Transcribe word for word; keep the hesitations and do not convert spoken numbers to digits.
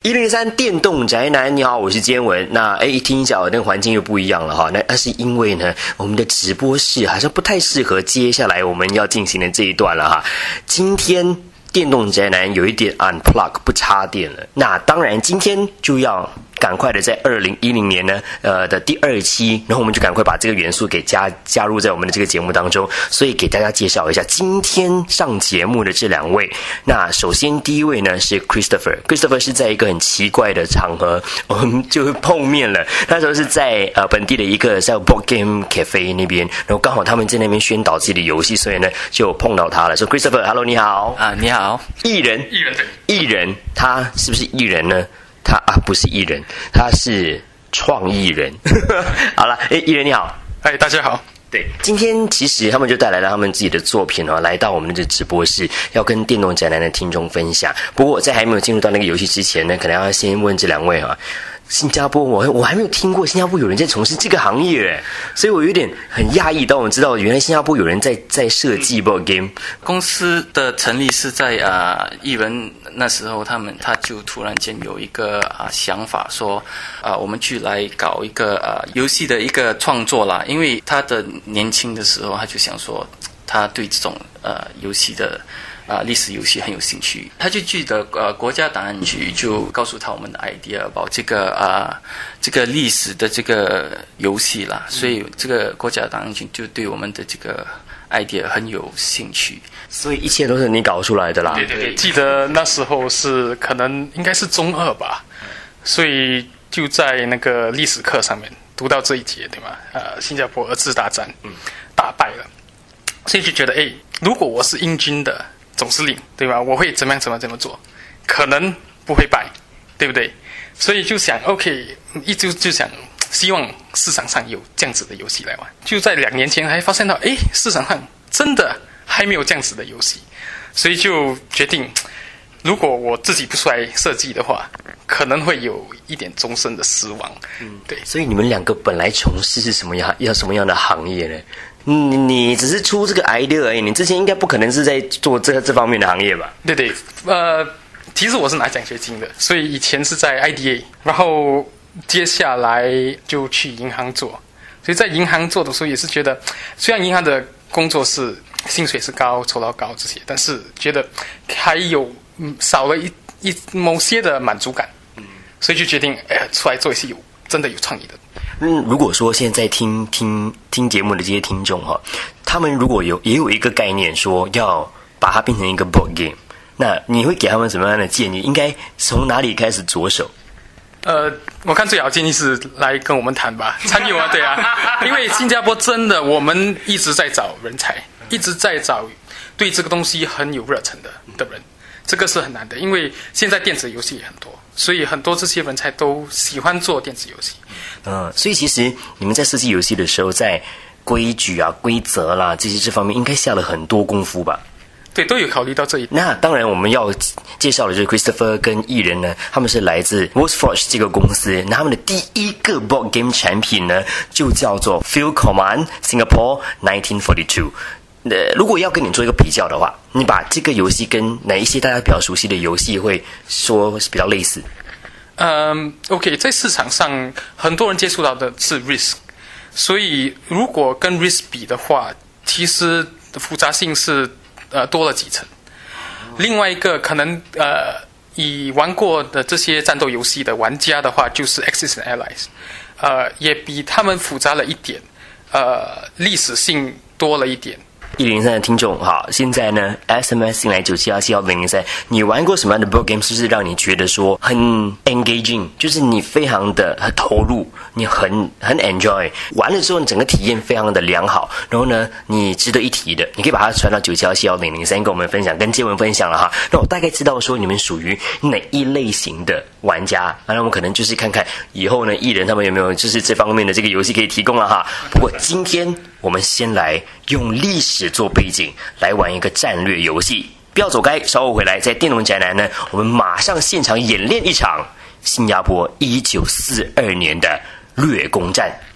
一零三电动宅男，你好，我是坚文。那哎，听一下，那个环境又不一样了哈。那那是因为呢，我们的直播室好像不太适合接下来我们要进行的这一段了哈。今天电动宅男有一点 unplug 不插电了。那当然，今天就要赶快的在二零一零年呢，呃的第二期，然后我们就赶快把这个元素给加加入在我们的这个节目当中。所以给大家介绍一下今天上节目的这两位。那首先第一位呢是 Christopher，Christopher 是在一个很奇怪的场合，我们就碰面了。那时候是在呃本地的一个叫 Board Game Cafe 那边，然后刚好他们在那边宣导自己的游戏，所以呢就碰到他了。说 Christopher，Hello， 你好啊，你好， 艺人， 艺人对， 艺人，他是不是艺人呢？他啊不是艺人，他是创意人。好了，哎，艺人你好， 哎，大家好。 对，今天其实他们就带来了他们自己的作品哦，来到我们的直播室，要跟电动宅男的听众分享。不过在还没有进入到那个游戏之前呢，可能要先问这两位哈。新加坡，我我还没有听过新加坡有人在从事这个行业诶，所以我有点很讶异。当我知道原来新加坡有人在在设计 board game。 公司的成立是在啊艺人那时候，他们他就突然间有一个啊想法说，啊我们去来搞一个啊游戏的一个创作啦。因为他的年轻的时候，他就想说，他对这种呃游戏的。啊，历史游戏很有兴趣，他就记得呃，国家档案局就告诉他我们的 idea about 这个啊，这个历史的这个游戏啦，所以这个国家档案局就对我们的这个 idea 很有兴趣， 所以一切都是你搞出来的啦。 对对对，记得那时候是可能应该是中二吧，所以就在那个历史课上面读到这一节，对吗？呃，新加坡二次大战打败了，所以就觉得哎，如果我是英军的总司令，对吧？我会怎么样怎么样怎么做？可能不会败，对不对？所以就想 ，OK， 一直就想希望市场上有这样子的游戏来玩。就在两年前还发现到，哎，市场上真的还没有这样子的游戏，所以就决定，如果我自己不出来设计的话，可能会有一点终身的失望。嗯，对。 所以你们两个本来从事是什么样要什么样的行业呢？你你只是出这个 idea 而已，你之前应该不可能是在做这这方面的行业吧？ 对对，呃，其实我是拿奖学金的，所以以前是在 I D A， 然后接下来就去银行做，所以在银行做的时候也是觉得，虽然银行的工作是薪水是高、酬劳高这些，但是觉得还有嗯少了一一某些的满足感，所以就决定哎出来做一些有真的有创意的。 嗯，如果说现在听听听节目的这些听众哈，他们如果有也有一个概念说要把它变成一个 board game， 那你会给他们什么样的建议？应该从哪里开始着手？ 呃，我看最好建议是来跟我们谈吧，参与啊，对啊，因为新加坡真的我们一直在找人才，一直在找对这个东西很有热忱的的人。这个是很难的，因为现在电子游戏也很多，所以很多这些人才都喜欢做电子游戏。 嗯，所以其实你们在设计游戏的时候，在规矩啊、规则啦这些这方面，应该下了很多功夫吧？ 对，都有考虑到这一点。 那当然，我们要介绍的就是 Christopher 跟艺人呢，他们是来自 Workforce 这个公司，那他们的第一个 board game 产品呢，就叫做 Field Command Singapore nineteen forty-two。呃，如果要跟你做一个比较的话，你把这个游戏跟哪一些大家比较熟悉的游戏会说是比较类似？ 嗯 ，OK， 在市场上很多人接触到的是 Risk， 所以如果跟 Risk 比的话，其实复杂性是呃多了几层。另外一个可能呃以玩过的这些战斗游戏的玩家的话，就是 Axis and Allies， 呃也比他们复杂了一点，呃历史性多了一点。 一零三的听众好，现在呢 S M S 进来九七二七幺零零三，你玩过什么样的 board game 是不是让你觉得说很 engaging， 就是你非常的投入，你很很 enjoy， 玩了之后你整个体验非常的良好，然后呢你值得一提的，你可以把它传到九七二七幺零零三跟我们分享，跟建文分享了哈，那我大概知道说你们属于哪一类型的玩家，那我们可能就是看看以后呢艺人他们有没有就是这方面的这个游戏可以提供了哈。不过今天我们先来用历史做背景来玩一个战略游戏，不要走开，稍后回来，在电动宅男呢，我们马上现场演练一场新加坡一九四二年的掠攻战。